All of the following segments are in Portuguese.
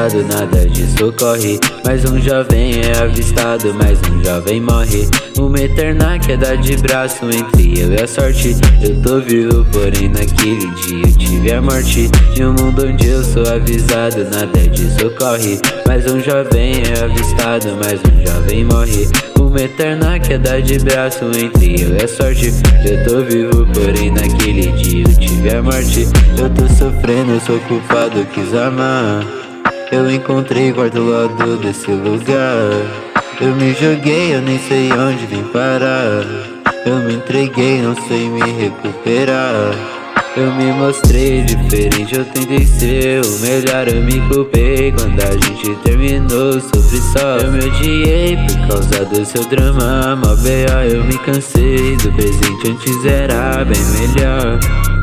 avisado, nada disso ocorre. Mais um jovem é avistado, mais um jovem morre. Uma eterna queda de braço entre eu e a sorte. Eu tô vivo, porém naquele dia eu tive a morte. De um mundo onde eu sou avisado, nada disso ocorre. Mais um jovem é avistado, mais um jovem morre. Uma eterna queda de braço entre eu e a sorte. Eu tô vivo, porém naquele dia eu tive a morte. Eu tô sofrendo, eu sou culpado, quis amar. Eu encontrei quarto lado desse lugar. Eu me joguei, eu nem sei onde vim parar. Eu me entreguei, não sei me recuperar. Eu me mostrei diferente, eu tentei ser o melhor. Eu me culpei quando a gente terminou, sofri só. Eu me odiei por causa do seu drama, mó B.O. Eu me cansei do presente, antes era bem melhor.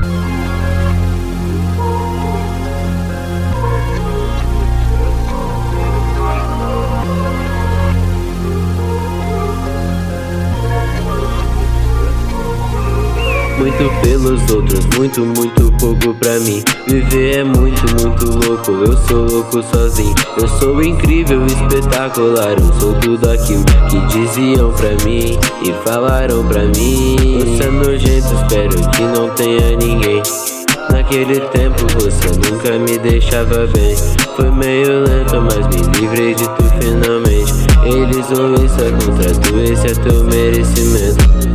Muito pelos outros, muito pouco pra mim. Viver é muito louco, eu sou louco sozinho. Eu sou incrível, espetacular, eu sou tudo aquilo que diziam pra mim e falaram pra mim. Você é nojento, espero que não tenha ninguém. Naquele tempo você nunca me deixava bem. Foi meio lento, mas me livrei de tu finalmente. Eles vão isso contra tu, esse é teu merecimento.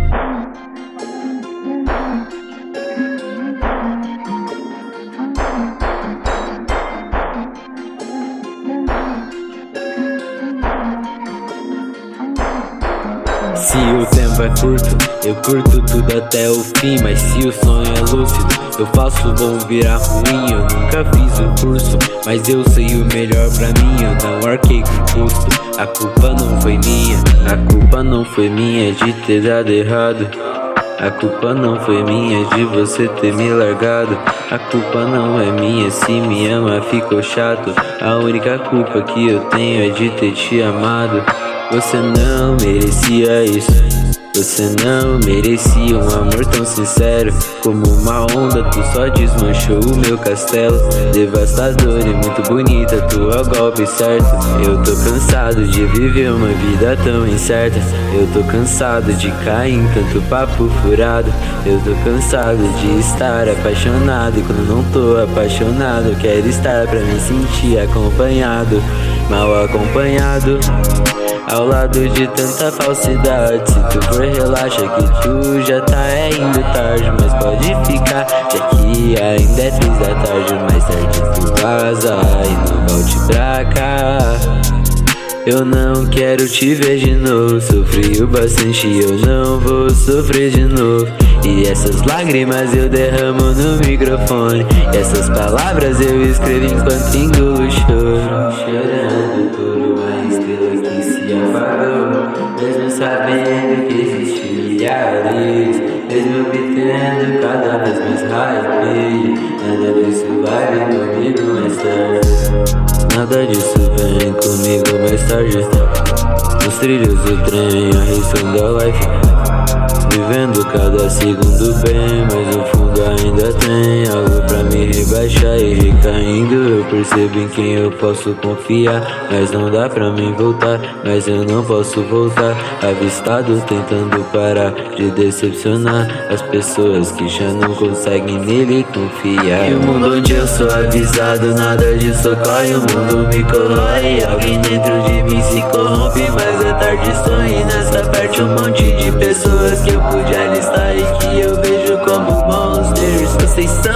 Se o tempo é curto, eu curto tudo até o fim. Mas se o sonho é lúcido, eu faço bom virar ruim. Eu nunca fiz o curso, mas eu sei o melhor pra mim. Eu não arquei com custo, a culpa não foi minha. A culpa não foi minha de ter dado errado. A culpa não foi minha de você ter me largado. A culpa não é minha, se me ama ficou chato. A única culpa que eu tenho é de ter te amado. Você não merecia isso. Você não merecia um amor tão sincero. Como uma onda, tu só desmanchou o meu castelo. Devastador e muito bonita, tu é o golpe certo. Eu tô cansado de viver uma vida tão incerta. Eu tô cansado de cair em tanto papo furado. Eu tô cansado de estar apaixonado. E quando não tô apaixonado, eu quero estar pra me sentir acompanhado. Mal acompanhado, ao lado de tanta falsidade. Se tu for, relaxa que tu já tá indo tarde. Mas pode ficar, que aqui ainda é 3 da tarde. Mais tarde tu vaza e não volte pra cá. Eu não quero te ver de novo. Sofri o bastante, eu não vou sofrer de novo. E essas lágrimas eu derramo no microfone. E essas palavras eu escrevo enquanto engulo o choro. Chorando por uma estrela que se apagou, mesmo sabendo que existe milhares, mesmo obtendo cada vez mais hype. Nada disso vai vir comigo mais tarde. Nada disso vem comigo mais tarde. Nos trilhos do trem, arriscando a life, vivendo cada segundo bem. Mas no fundo ainda tem algo pra me rebaixar. E recaindo eu percebo em quem eu posso confiar. Mas não dá pra mim voltar, mas eu não posso voltar. Avistado tentando parar de decepcionar as pessoas que já não conseguem nele confiar. E o mundo onde eu sou avisado, nada disso ocorre. O mundo me corrói, alguém dentro de mim se corrompe. Mas é tarde, sonho nessa parte um monte de pessoas que eu pude alistar e que eu vejo como monsters. Vocês são